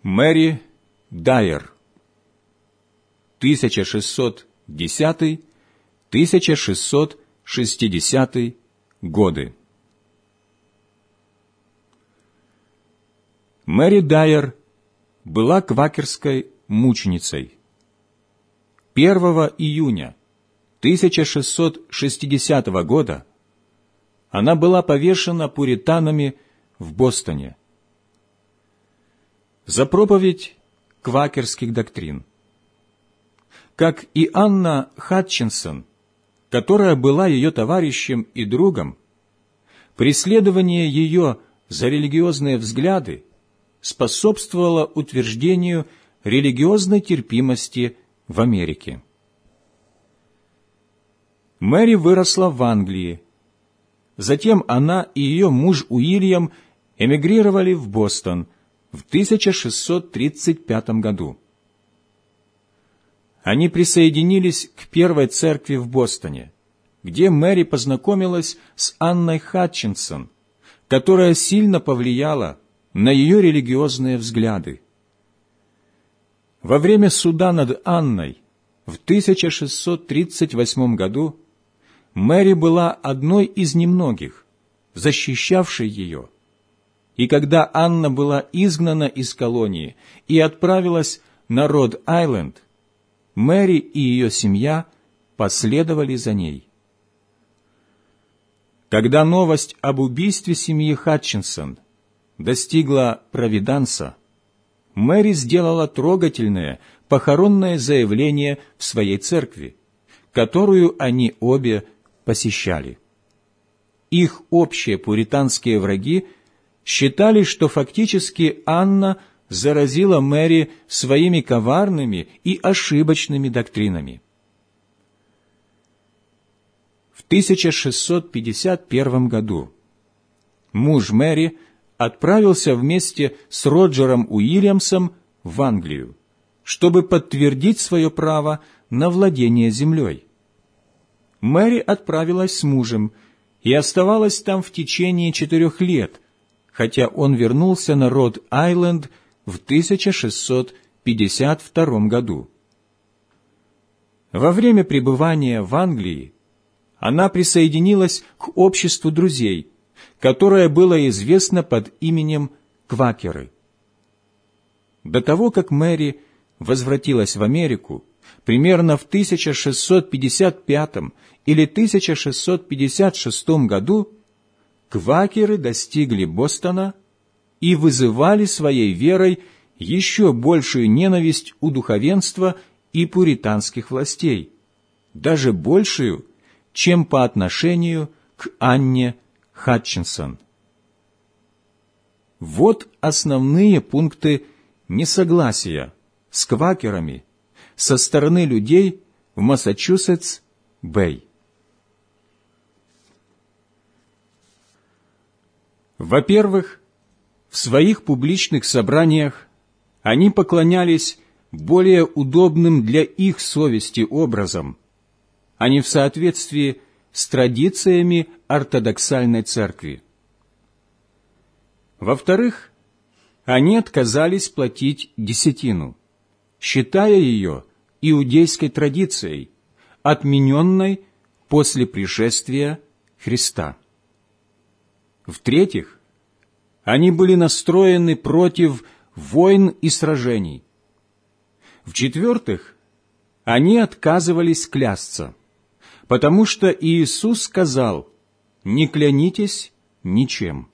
Мэри Дайер, 1610-1660 годы. Мэри Дайер была квакерской мученицей. 1 июня 1660 года она была повешена пуританами в Бостоне за проповедь квакерских доктрин. Как и Анна Хатчинсон, которая была ее товарищем и другом, преследование ее за религиозные взгляды способствовало утверждению религиозной терпимости в Америке. Мэри выросла в Англии. Затем она и ее муж Уильям эмигрировали в Бостон в 1635 году. Они присоединились к первой церкви в Бостоне, где Мэри познакомилась с Анной Хатчинсон, которая сильно повлияла на ее религиозные взгляды. Во время суда над Анной в 1638 году Мэри была одной из немногих, защищавшей ее. И когда Анна была изгнана из колонии и отправилась на Род-Айленд, Мэри и ее семья последовали за ней. Когда новость об убийстве семьи Хатчинсон достигла Провиданса, Мэри сделала трогательное похоронное заявление в своей церкви, которую они обе посещали. Их общие пуританские враги считали, что фактически Анна заразила Мэри своими коварными и ошибочными доктринами. В 1651 году муж Мэри отправился вместе с Роджером Уильямсом в Англию, чтобы подтвердить свое право на владение землей. Мэри отправилась с мужем и оставалась там в течение 4 лет, хотя он вернулся на Род-Айленд в 1652 году. Во время пребывания в Англии она присоединилась к обществу друзей, которое было известно под именем Квакеры. До того, как Мэри возвратилась в Америку, примерно в 1655 или 1656 году, квакеры достигли Бостона и вызывали своей верой еще большую ненависть у духовенства и пуританских властей, даже большую, чем по отношению к Анне Хатчинсон. Вот основные пункты несогласия с квакерами со стороны людей в Массачусетс-Бэй. Во-первых, в своих публичных собраниях они поклонялись более удобным для их совести образом, а не в соответствии с традициями ортодоксальной церкви. Во-вторых, они отказались платить десятину, считая ее иудейской традицией, отмененной после пришествия Христа. В-третьих, они были настроены против войн и сражений. В-четвертых, они отказывались клясться, потому что Иисус сказал: «Не клянитесь ничем».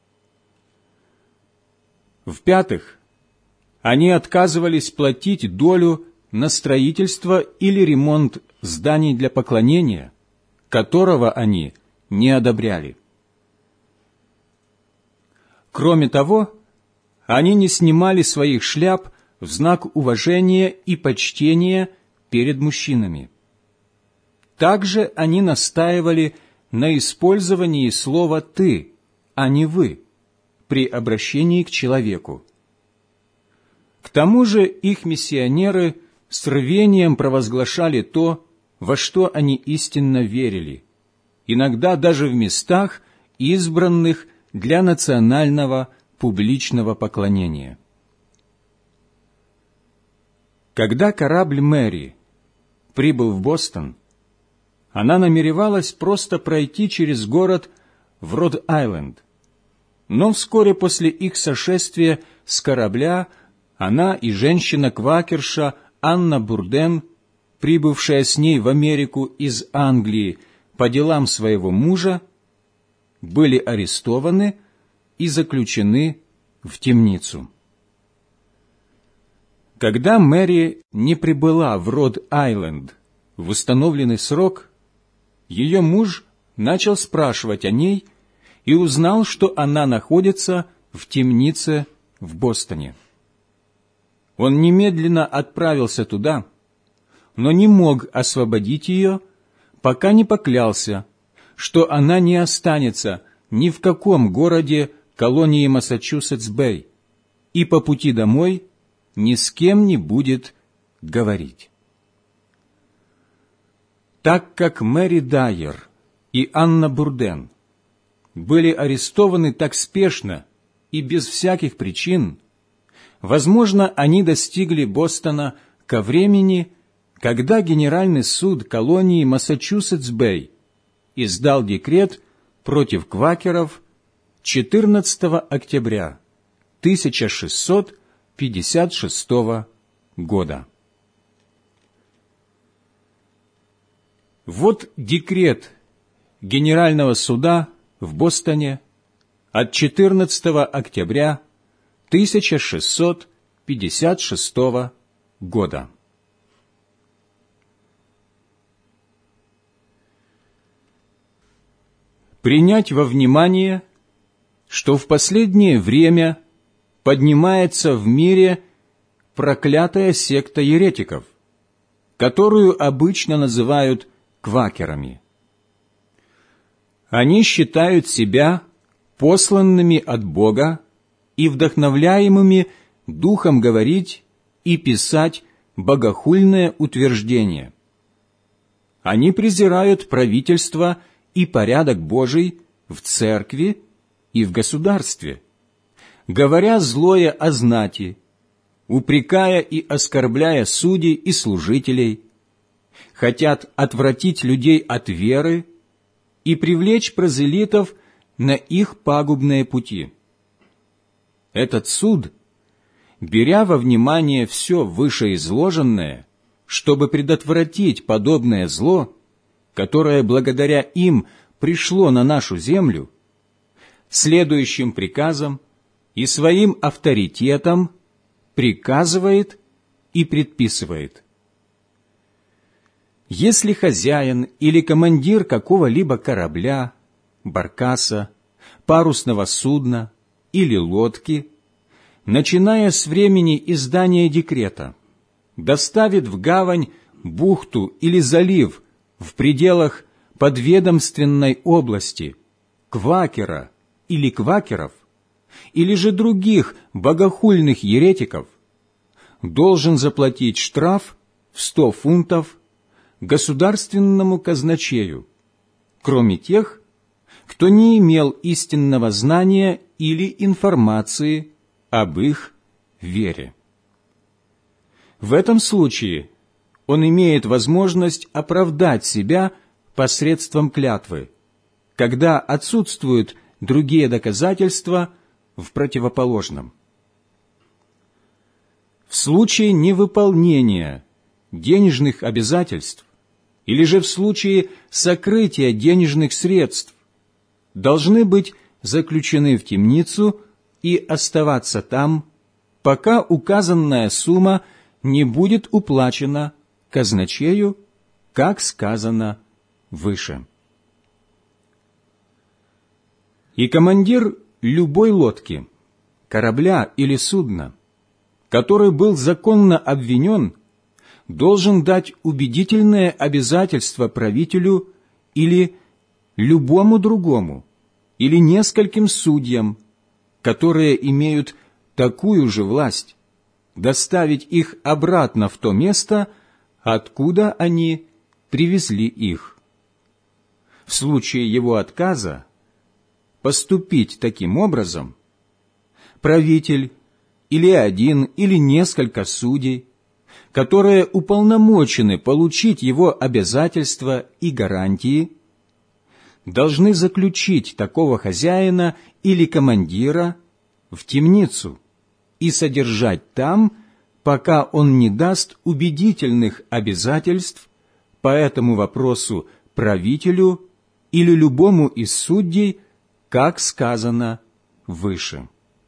В-пятых, они отказывались платить долю на строительство или ремонт зданий для поклонения, которого они не одобряли. Кроме того, они не снимали своих шляп в знак уважения и почтения перед мужчинами. Также они настаивали на использовании слова «ты», а не «вы» при обращении к человеку. К тому же их миссионеры с рвением провозглашали то, во что они истинно верили, иногда даже в местах, избранных для национального публичного поклонения. Когда корабль Мэри прибыл в Бостон, она намеревалась просто пройти через город в Род-Айленд. Но вскоре после их сошествия с корабля она и женщина-квакерша Анна Бурден, прибывшая с ней в Америку из Англии по делам своего мужа, были арестованы и заключены в темницу. Когда Мэри не прибыла в Род-Айленд в установленный срок, ее муж начал спрашивать о ней и узнал, что она находится в темнице в Бостоне. Он немедленно отправился туда, но не мог освободить ее, пока не поклялся, что она не останется ни в каком городе колонии Массачусетс-Бэй и по пути домой ни с кем не будет говорить. Так как Мэри Дайер и Анна Бурден были арестованы так спешно и без всяких причин, возможно, они достигли Бостона ко времени, когда Генеральный суд колонии Массачусетс-Бэй издал декрет против квакеров 14 октября 1656 года. Вот декрет Генерального суда в Бостоне от 14 октября 1656 года. Принять во внимание, что в последнее время поднимается в мире проклятая секта еретиков, которую обычно называют квакерами. Они считают себя посланными от Бога и вдохновляемыми Духом говорить и писать богохульное утверждение. Они презирают правительство и порядок Божий в церкви и в государстве, говоря злое о знати, упрекая и оскорбляя судей и служителей, хотят отвратить людей от веры и привлечь прозелитов на их пагубные пути. Этот суд, беря во внимание все вышеизложенное, чтобы предотвратить подобное зло, которое благодаря им пришло на нашу землю, следующим приказом и своим авторитетом приказывает и предписывает: если хозяин или командир какого-либо корабля, баркаса, парусного судна или лодки, начиная с времени издания декрета, доставит в гавань, бухту или залив в пределах подведомственной области квакера или квакеров, или же других богохульных еретиков, должен заплатить штраф в 100 фунтов государственному казначею, кроме тех, кто не имел истинного знания или информации об их вере. В этом случае он имеет возможность оправдать себя посредством клятвы, когда отсутствуют другие доказательства в противоположном. В случае невыполнения денежных обязательств или же в случае сокрытия денежных средств должны быть заключены в темницу и оставаться там, пока указанная сумма не будет уплачена казначею, как сказано выше. И командир любой лодки, корабля или судна, который был законно обвинен, должен дать убедительное обязательство правителю или любому другому, или нескольким судьям, которые имеют такую же власть, доставить их обратно в то место, откуда они привезли их. В случае его отказа поступить таким образом, правитель или один или несколько судей которые уполномочены получить его обязательства и гарантии, должны заключить такого хозяина или командира в темницу и содержать там, пока он не даст убедительных обязательств по этому вопросу правителю или любому из судей, как сказано выше.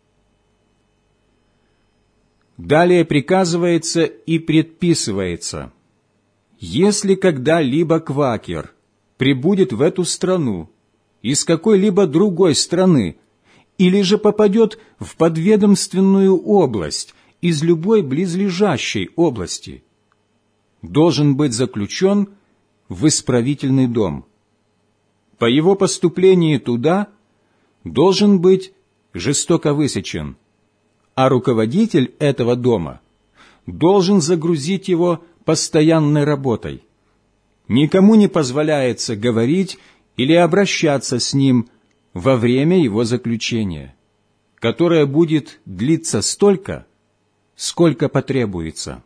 Далее приказывается и предписывается: если когда-либо квакер прибудет в эту страну из какой-либо другой страны или же попадет в подведомственную область из любой близлежащей области, должен быть заключен в исправительный дом. По его поступлении туда должен быть жестоко высечен, а руководитель этого дома должен загрузить его постоянной работой. Никому не позволяется говорить или обращаться с ним во время его заключения, которое будет длиться столько, сколько потребуется.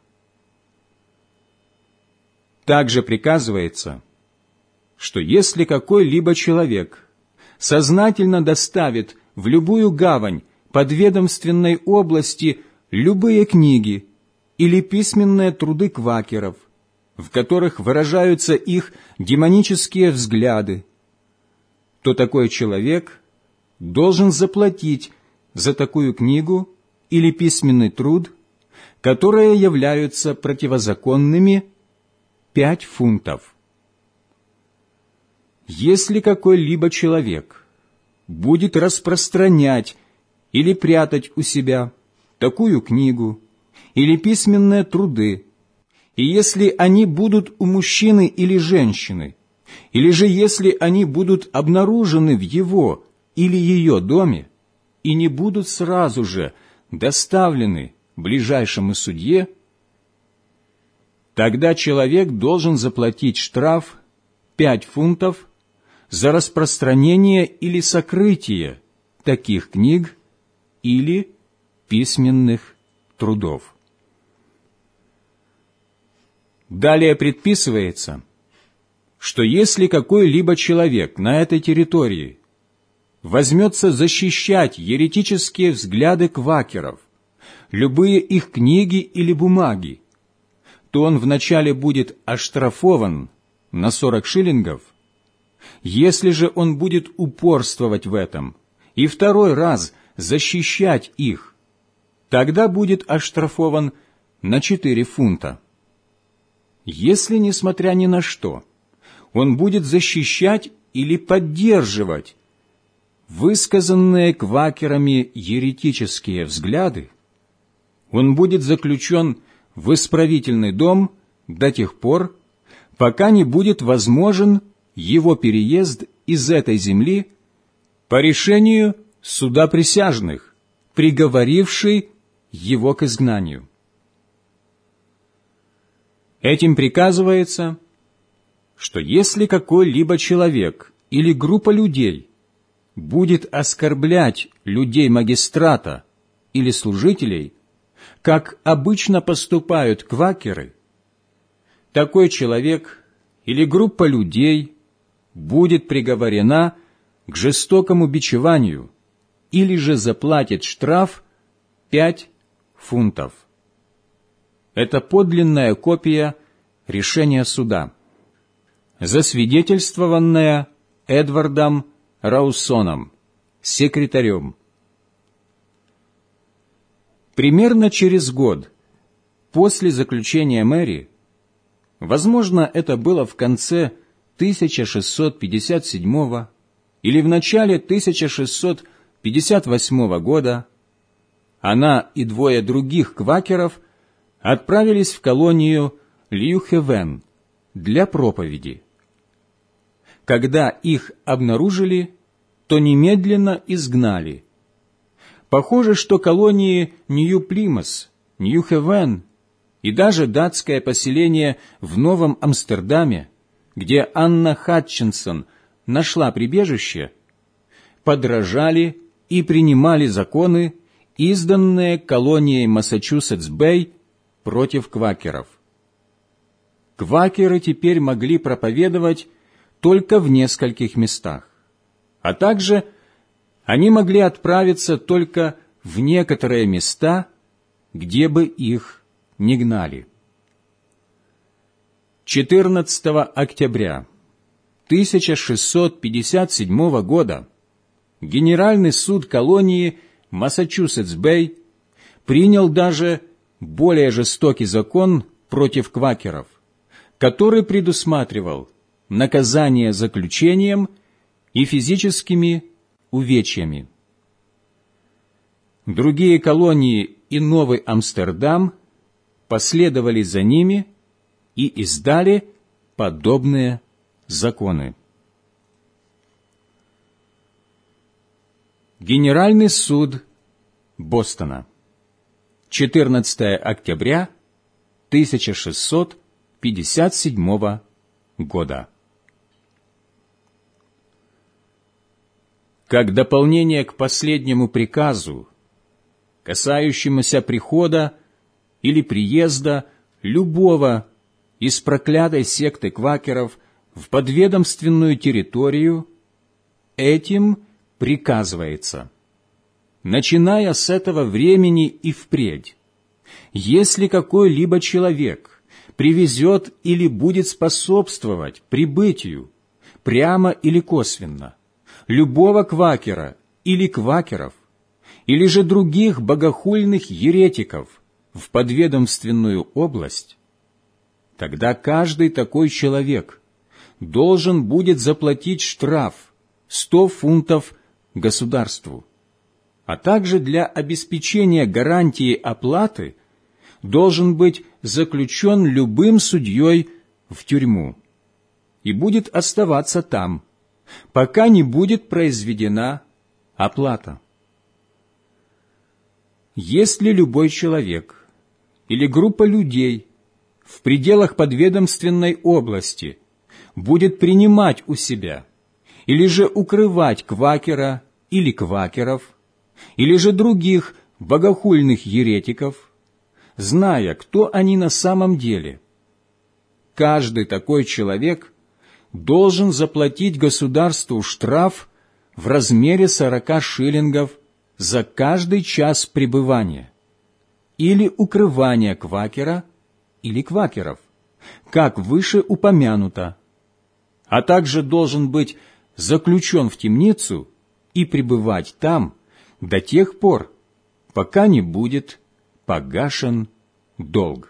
Также приказывается, что если какой-либо человек сознательно доставит в любую гавань подведомственной области любые книги или письменные труды квакеров, в которых выражаются их демонические взгляды, то такой человек должен заплатить за такую книгу или письменный труд, которые являются противозаконными, 5 фунтов. Если какой-либо человек будет распространять или прятать у себя такую книгу или письменные труды, и если они будут у мужчины или женщины, или же если они будут обнаружены в его или ее доме и не будут сразу же доставлены ближайшему судье, тогда человек должен заплатить штраф 5 фунтов за распространение или сокрытие таких книг или письменных трудов. Далее предписывается, что если какой-либо человек на этой территории возьмется защищать еретические взгляды квакеров, любые их книги или бумаги, то он вначале будет оштрафован на 40 шиллингов. Если же он будет упорствовать в этом и второй раз защищать их, тогда будет оштрафован на 4 фунта. Если, несмотря ни на что, он будет защищать или поддерживать высказанные квакерами еретические взгляды, он будет заключен в исправительный дом до тех пор, пока не будет возможен его переезд из этой земли по решению суда присяжных, приговоривший его к изгнанию. Этим приказывается, что если какой-либо человек или группа людей будет оскорблять людей магистрата или служителей, как обычно поступают квакеры, такой человек или группа людей будет приговорена к жестокому бичеванию или же заплатит штраф 5 фунтов. Это подлинная копия решения суда, засвидетельствованная Эдвардом Раусоном, секретарем. Примерно через год после заключения Мэри, возможно, это было в конце 1657 или в начале 1658 года, она и 2 других квакеров отправились в колонию Лью-Хевен для проповеди. Когда их обнаружили, то немедленно изгнали. Похоже, что колонии Нью-Плимас, Нью-Хевен и даже датское поселение в Новом Амстердаме, где Анна Хатчинсон нашла прибежище, подражали и принимали законы, изданные колонией Массачусетс-Бэй против квакеров. Квакеры теперь могли проповедовать только в нескольких местах, а также они могли отправиться только в некоторые места, где бы их не гнали. 14 октября 1657 года Генеральный суд колонии Массачусетс-Бэй принял даже более жестокий закон против квакеров, который предусматривал наказание заключением и физическими увечьями. Другие колонии и Новый Амстердам последовали за ними и издали подобные законы. Генеральный суд Бостона. 14 октября 1657 года. Как дополнение к последнему приказу, касающемуся прихода или приезда любого из проклятой секты квакеров в подведомственную территорию, этим приказывается: начиная с этого времени и впредь, если какой-либо человек привезет или будет способствовать прибытию, прямо или косвенно, любого квакера или квакеров, или же других богохульных еретиков в подведомственную область, тогда каждый такой человек должен будет заплатить штраф 100 фунтов государству, а также для обеспечения гарантии оплаты должен быть заключен любым судьей в тюрьму и будет оставаться там, пока не будет произведена оплата. Если любой человек или группа людей в пределах подведомственной области будет принимать у себя или же укрывать квакера или квакеров, или же других богохульных еретиков, зная, кто они на самом деле, каждый такой человек должен заплатить государству штраф в размере 40 шиллингов за каждый час пребывания или укрывания квакера или квакеров, как выше упомянуто, а также должен быть заключен в темницу и пребывать там до тех пор, пока не будет погашен долг.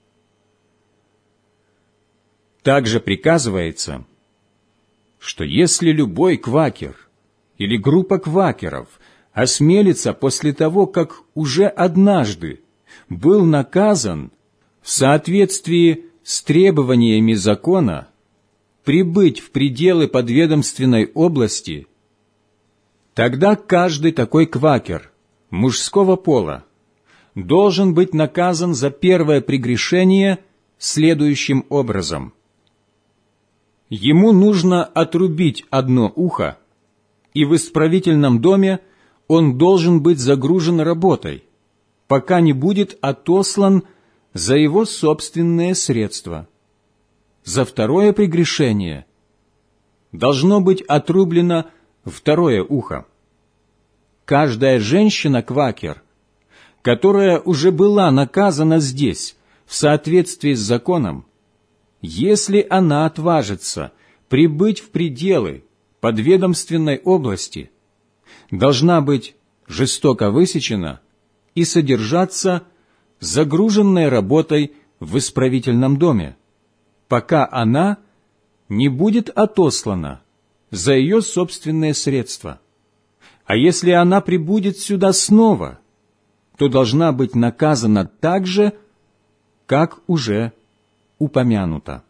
Также приказывается, что если любой квакер или группа квакеров осмелится после того, как уже однажды был наказан в соответствии с требованиями закона прибыть в пределы подведомственной области, тогда каждый такой квакер мужского пола должен быть наказан за первое прегрешение следующим образом. Ему нужно отрубить одно ухо, и в исправительном доме он должен быть загружен работой, пока не будет отослан за его собственные средства. За второе прегрешение должно быть отрублено второе ухо. Каждая женщина-квакер, которая уже была наказана здесь в соответствии с законом, если она отважится прибыть в пределы подведомственной области, должна быть жестоко высечена и содержаться загруженной работой в исправительном доме, пока она не будет отослана за ее собственные средства. А если она прибудет сюда снова, то должна быть наказана так же, как уже упомянуто.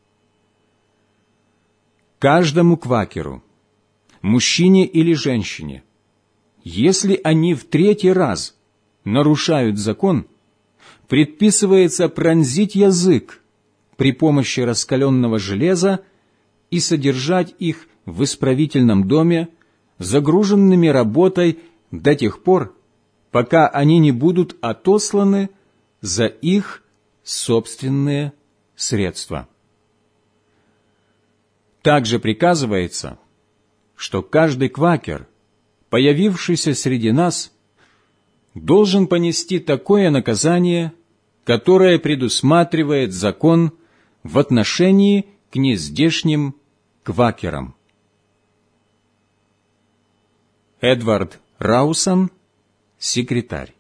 Каждому квакеру, мужчине или женщине, если они в третий раз нарушают закон, предписывается пронзить язык при помощи раскаленного железа и содержать их в исправительном доме, загруженными работой до тех пор, пока они не будут отосланы за их собственные средства. Также приказывается, что каждый квакер, появившийся среди нас, должен понести такое наказание, которое предусматривает закон в отношении к нездешним квакерам. Эдвард Раусон, секретарь.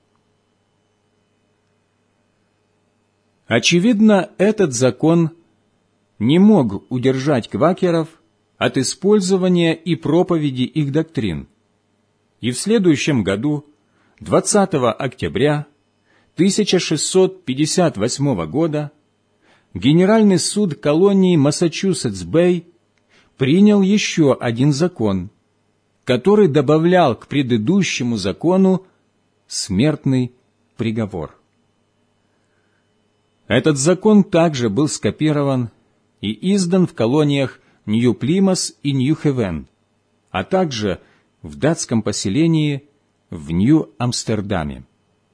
Очевидно, этот закон не мог удержать квакеров от использования и проповеди их доктрин, и в следующем году, 20 октября 1658 года, Генеральный суд колонии Массачусетс-Бэй принял еще один закон, который добавлял к предыдущему закону смертный приговор. Этот закон также был скопирован и издан в колониях Нью-Плимас и Нью-Хевен, а также в датском поселении в Нью-Амстердаме.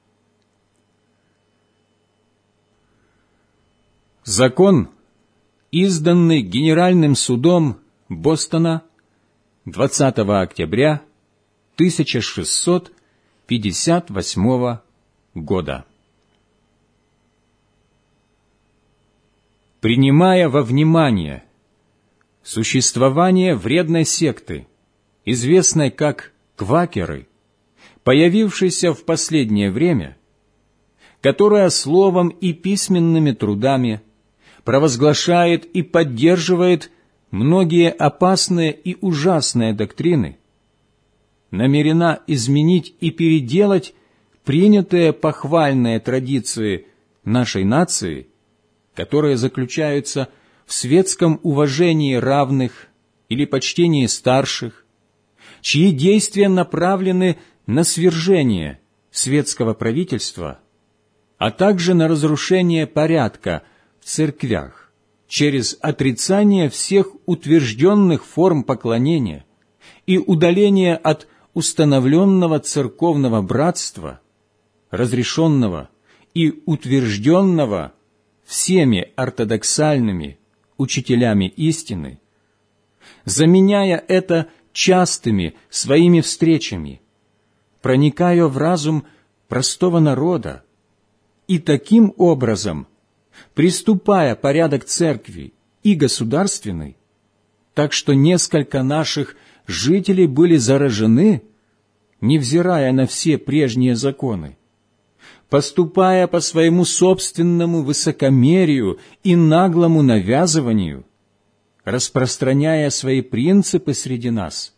Закон, изданный Генеральным судом Бостона 20 октября 1658 года. Принимая во внимание существование вредной секты, известной как квакеры, появившейся в последнее время, которая словом и письменными трудами провозглашает и поддерживает многие опасные и ужасные доктрины, намерена изменить и переделать принятые похвальные традиции нашей нации, которые заключаются в светском уважении равных или почтении старших, чьи действия направлены на свержение светского правительства, а также на разрушение порядка в церквях через отрицание всех утвержденных форм поклонения и удаление от установленного церковного братства, разрешенного и утвержденного всеми ортодоксальными учителями истины, заменяя это частыми своими встречами, проникая в разум простого народа и таким образом приступая порядок церкви и государственный, так что несколько наших жителей были заражены, невзирая на все прежние законы, поступая по своему собственному высокомерию и наглому навязыванию, распространяя свои принципы среди нас.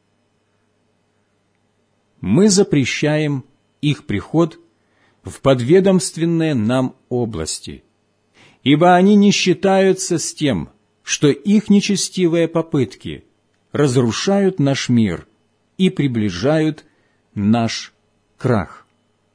Мы запрещаем их приход в подведомственные нам области, ибо они не считаются с тем, что их нечестивые попытки разрушают наш мир и приближают наш крах.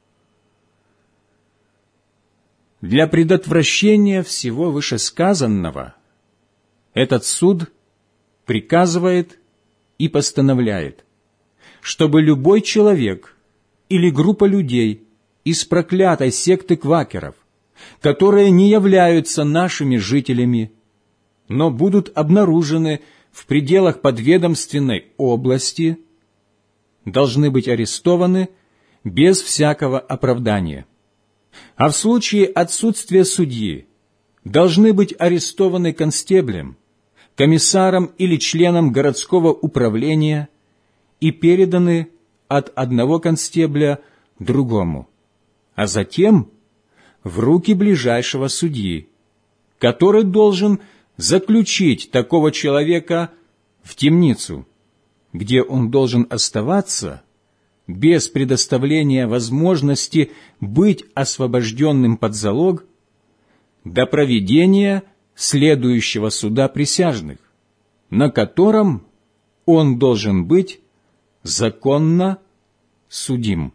Для предотвращения всего вышесказанного этот суд приказывает и постановляет, чтобы любой человек или группа людей из проклятой секты квакеров, которые не являются нашими жителями, но будут обнаружены в пределах подведомственной области, должны быть арестованы без всякого оправдания. А в случае отсутствия судьи должны быть арестованы констеблем, комиссаром или членом городского управления и переданы от одного констебля другому, а затем в руки ближайшего судьи, который должен заключить такого человека в темницу, где он должен оставаться без предоставления возможности быть освобожденным под залог до проведения следующего суда присяжных, на котором он должен быть законно судим.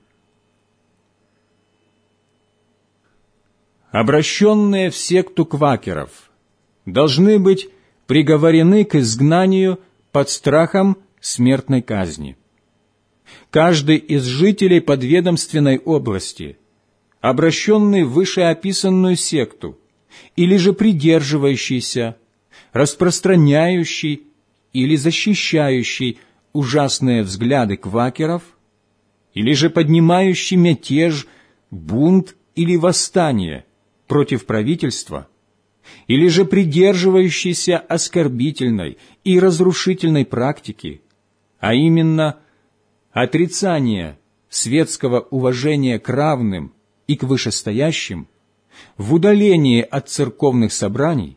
Обращенные в секту квакеров должны быть приговорены к изгнанию под страхом смертной казни. Каждый из жителей подведомственной области, обращенный в вышеописанную секту, или же придерживающийся, распространяющий или защищающий ужасные взгляды квакеров, или же поднимающий мятеж, бунт или восстание против правительства, или же придерживающийся оскорбительной и разрушительной практики, а именно отрицание светского уважения к равным и к вышестоящим, в удалении от церковных собраний,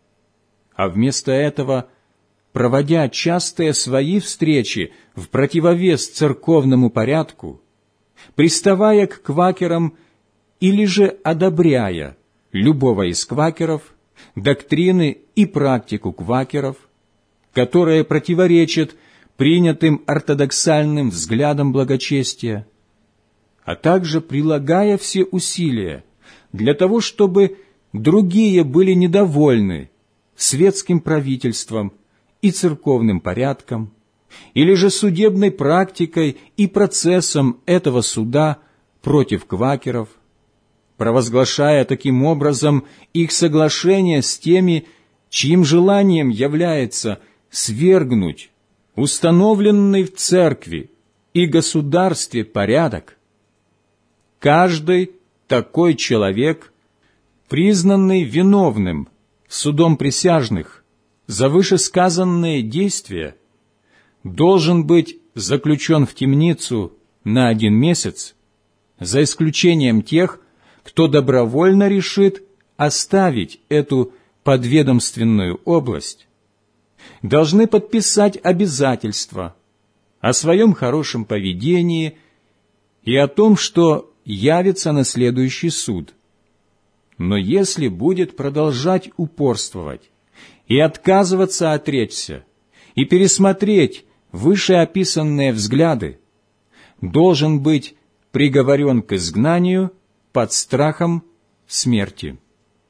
а вместо этого, проводя частые свои встречи в противовес церковному порядку, приставая к квакерам или же одобряя любого из квакеров, доктрины и практику квакеров, которые противоречат принятым ортодоксальным взглядам благочестия, а также прилагая все усилия для того, чтобы другие были недовольны светским правительством и церковным порядком, или же судебной практикой и процессом этого суда против квакеров, провозглашая таким образом их соглашение с теми, чьим желанием является свергнуть установленный в церкви и государстве порядок, каждый такой человек, признанный виновным судом присяжных за вышесказанные действия, должен быть заключен в темницу на 1 месяц, за исключением тех, кто добровольно решит оставить эту подведомственную область, должны подписать обязательства о своем хорошем поведении и о том, что явится на следующий суд. Но если будет продолжать упорствовать и отказываться отречься и пересмотреть вышеописанные взгляды, должен быть приговорен к изгнанию под страхом смерти.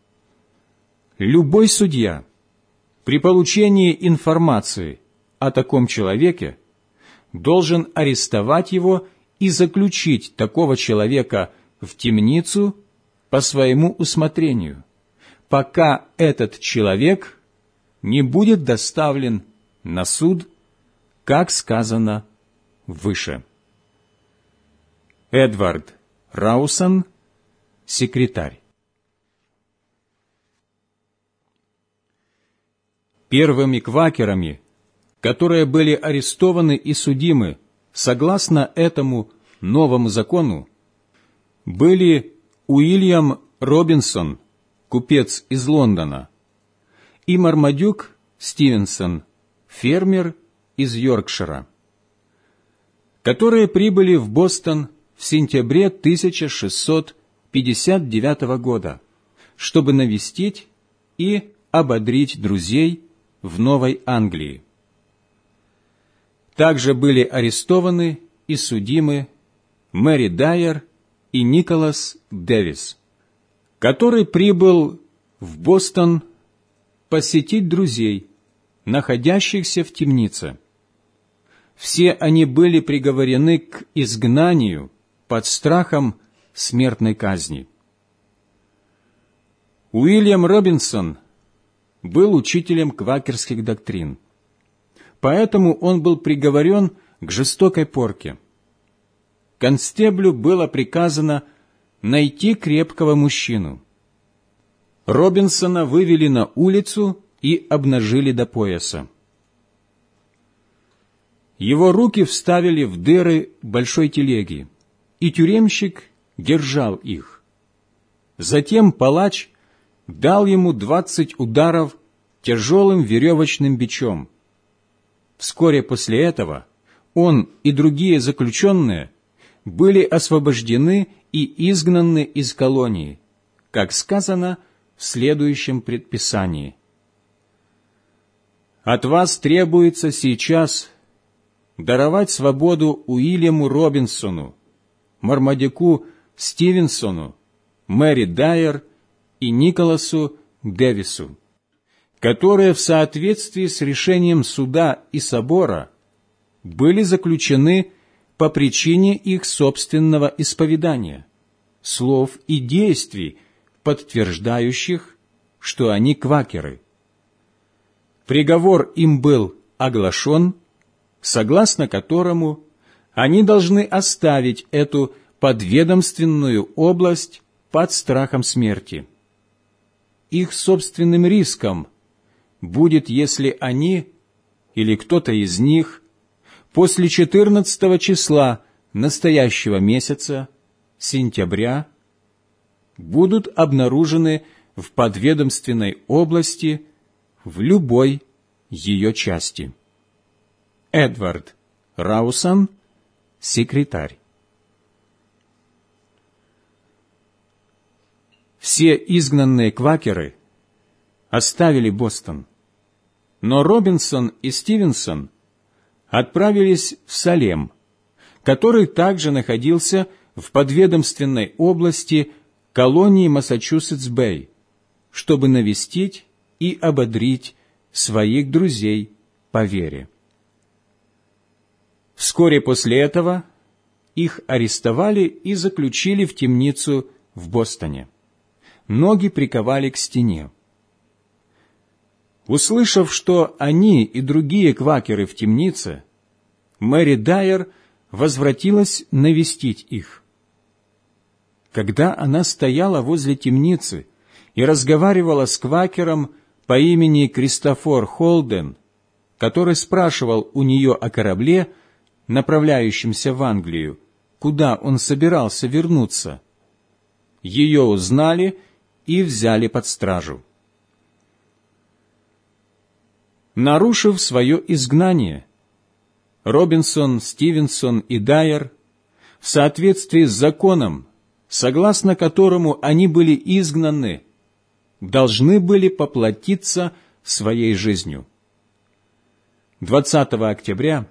Любой судья при получении информации о таком человеке должен арестовать его и заключить такого человека в темницу по своему усмотрению, пока этот человек не будет доставлен на суд, как сказано выше. Эдвард Раусон, секретарь. Первыми квакерами, которые были арестованы и судимы согласно этому новому закону, были Уильям Робинсон, купец из Лондона, и Мармадюк Стивенсон, фермер из Йоркшира, которые прибыли в Бостон в сентябре 1659 года, чтобы навестить и ободрить друзей в Новой Англии. Также были арестованы и судимы Мэри Дайер и Николас Дэвис, который прибыл в Бостон посетить друзей, находящихся в темнице. Все они были приговорены к изгнанию под страхом смертной казни. Уильям Робинсон был учителем квакерских доктрин, поэтому он был приговорен к жестокой порке. Констеблю было приказано найти крепкого мужчину. Робинсона вывели на улицу и обнажили до пояса. Его руки вставили в дыры большой телеги, и тюремщик держал их. Затем палач дал ему 20 ударов тяжелым веревочным бичом. Вскоре после этого он и другие заключенные были освобождены и изгнаны из колонии, как сказано в следующем предписании. «От вас требуется сейчас даровать свободу Уильяму Робинсону, Мармадюку Стивенсону, Мэри Дайер и Николасу Дэвису, которые в соответствии с решением суда и собора были заключены по причине их собственного исповедания, слов и действий, подтверждающих, что они квакеры. Приговор им был оглашен, согласно которому они должны оставить эту подведомственную область под страхом смерти. Их собственным риском будет, если они или кто-то из них после 14 числа настоящего месяца, сентября, будут обнаружены в подведомственной области в любой ее части. Эдвард Раусан, секретарь. Все изгнанные квакеры оставили Бостон, но Робинсон и Стивенсон отправились в Салем, который также находился в подведомственной области колонии Массачусетс-Бэй, чтобы навестить и ободрить своих друзей по вере. Вскоре после этого их арестовали и заключили в темницу в Бостоне. Ноги приковали к стене. Услышав, что они и другие квакеры в темнице, Мэри Дайер возвратилась навестить их. Когда она стояла возле темницы и разговаривала с квакером по имени Кристофор Холден, который спрашивал у нее о корабле, направляющемся в Англию, куда он собирался вернуться, ее узнали и взяли под стражу. Нарушив свое изгнание, Робинсон, Стивенсон и Дайер, в соответствии с законом, согласно которому они были изгнаны, должны были поплатиться своей жизнью. 20 октября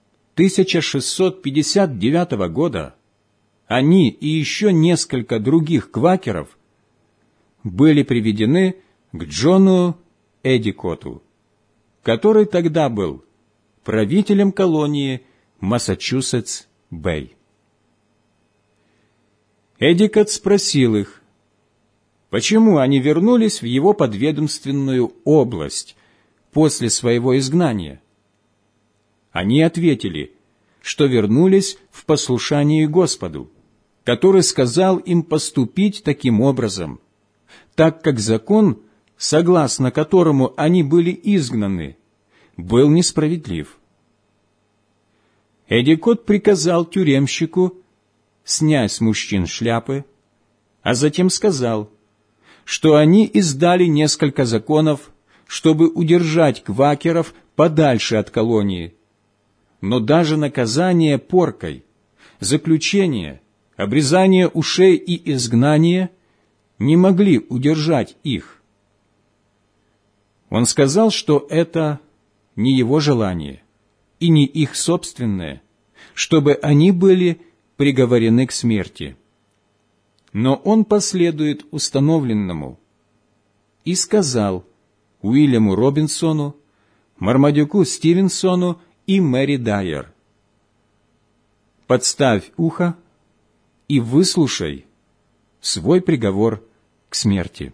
1659 года они и еще несколько других квакеров были приведены к Джону Эдикоту, который тогда был правителем колонии Массачусетс-Бэй. Эдикот спросил их, почему они вернулись в его подведомственную область после своего изгнания. Они ответили, что вернулись в послушании Господу, который сказал им поступить таким образом, так как закон, согласно которому они были изгнаны, был несправедлив. Эдикот приказал тюремщику снять с мужчин шляпы, а затем сказал, что они издали несколько законов, чтобы удержать квакеров подальше от колонии. Но даже наказание поркой, заключение, обрезание ушей и изгнание не могли удержать их. Он сказал, что это не его желание и не их собственное, чтобы они были приговорены к смерти. Но он последует установленному, и сказал Уильяму Робинсону, Мармадюку Стивенсону и Мэри Дайер: «Подставь ухо и выслушай свой приговор к смерти.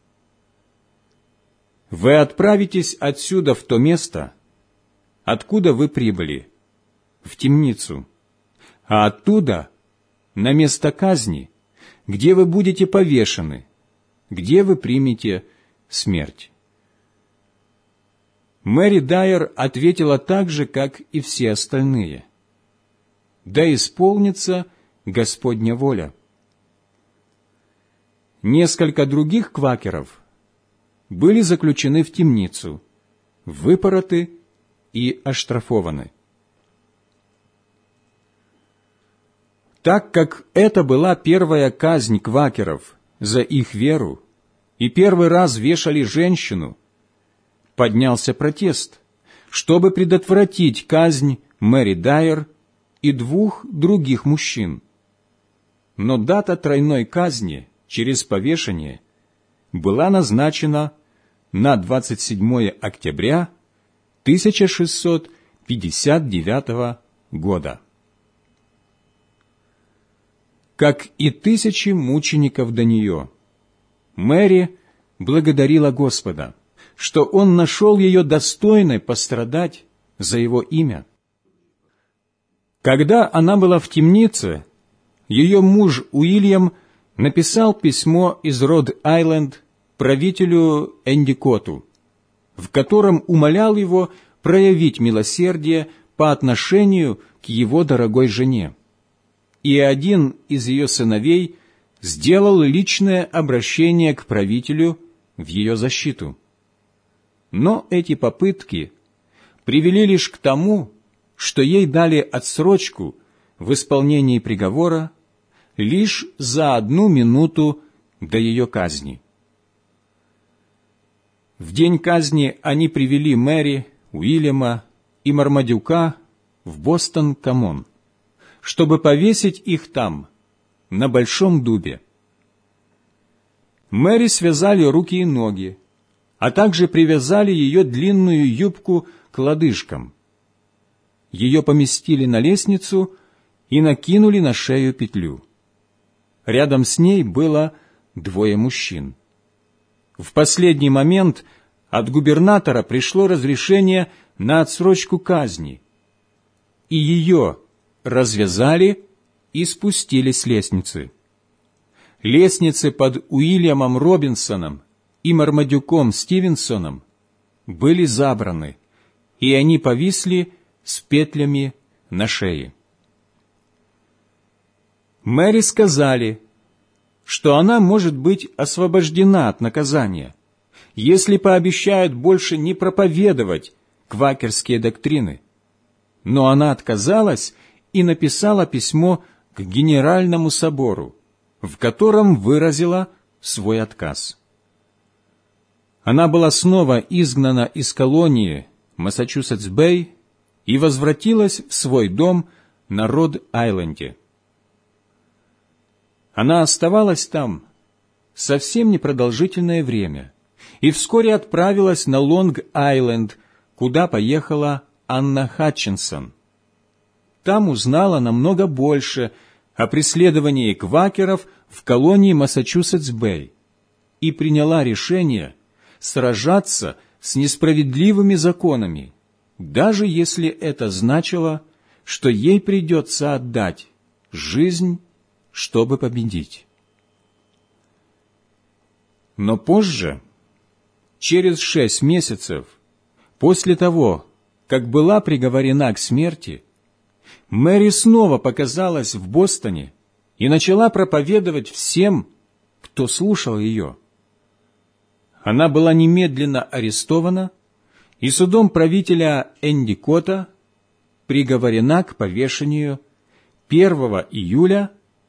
Вы отправитесь отсюда в то место, откуда вы прибыли, в темницу, а оттуда на место казни, где вы будете повешены, где вы примете смерть». Мэри Дайер ответила так же, как и все остальные: «Да исполнится Господня воля». Несколько других квакеров были заключены в темницу, выпороты и оштрафованы. Так как это была первая казнь квакеров за их веру, и первый раз вешали женщину, поднялся протест, чтобы предотвратить казнь Мэри Дайер и двух других мужчин. Но дата тройной казни через повешение была назначена на 27 октября 1659 года. как и тысячи мучеников до нее. Мэри благодарила Господа, что Он нашел ее достойной пострадать за Его имя. Когда она была в темнице, ее муж Уильям написал письмо из Род-Айленд правителю Эндикоту, в котором умолял его проявить милосердие по отношению к его дорогой жене. И один из ее сыновей сделал личное обращение к правителю в ее защиту. Но эти попытки привели лишь к тому, что ей дали отсрочку в исполнении приговора лишь за 1 минуту до ее казни. В день казни они привели Мэри, Уильяма и Мармадюка в Бостон-Коммон, чтобы повесить их там, на большом дубе. Мэри связали руки и ноги, а также привязали ее длинную юбку к лодыжкам. Ее поместили на лестницу и накинули на шею петлю. Рядом с ней было 2 мужчин. В последний момент от губернатора пришло разрешение на отсрочку казни, и ее развязали и спустили с лестницы. Лестницы под Уильямом Робинсоном и Мармадюком Стивенсоном были забраны, и они повисли с петлями на шее. Мэри сказали, что она может быть освобождена от наказания, если пообещают больше не проповедовать квакерские доктрины. Но она отказалась и написала письмо к Генеральному собору, в котором выразила свой отказ. Она была снова изгнана из колонии Массачусетс-Бэй и возвратилась в свой дом на Род-Айленде. Она оставалась там совсем непродолжительное время и вскоре отправилась на Лонг-Айленд, куда поехала Анна Хатчинсон. Там узнала намного больше о преследовании квакеров в колонии Массачусетс-Бэй и приняла решение сражаться с несправедливыми законами, даже если это значило, что ей придется отдать жизнь, чтобы победить. Но позже, через 6 месяцев, после того, как была приговорена к смерти, Мэри снова показалась в Бостоне и начала проповедовать всем, кто слушал ее. Она была немедленно арестована и судом правителя Эндикота приговорена к повешению 1 июля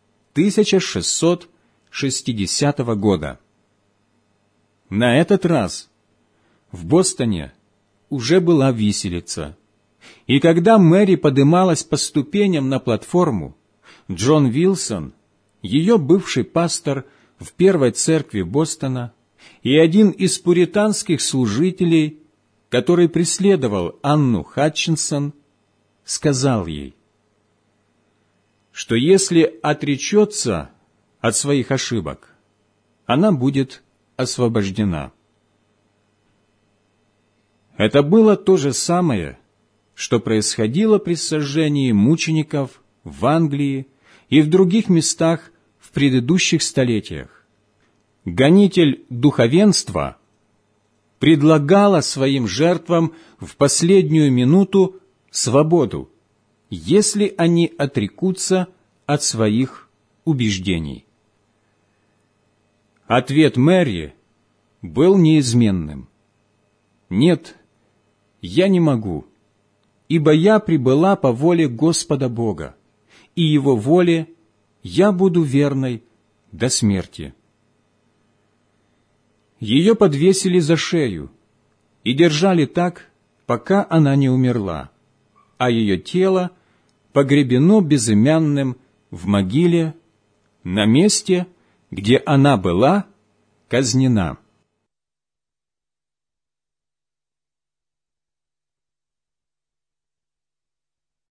1660 года. На этот раз в Бостоне уже была виселица, и когда Мэри подымалась по ступеням на платформу, Джон Вилсон, ее бывший пастор в Первой церкви Бостона и один из пуританских служителей, который преследовал Анну Хатчинсон, сказал ей, что если отречется от своих ошибок, она будет освобождена. Это было то же самое, что происходило при сожжении мучеников в Англии и в других местах в предыдущих столетиях. Гонитель духовенства предлагала своим жертвам в последнюю минуту свободу, если они отрекутся от своих убеждений. Ответ Мэри был неизменным. «Нет, я не могу, ибо я прибыла по воле Господа Бога, и Его воле я буду верной до смерти». Ее подвесили за шею и держали так, пока она не умерла, а ее тело погребено безымянным в могиле на месте, где она была казнена.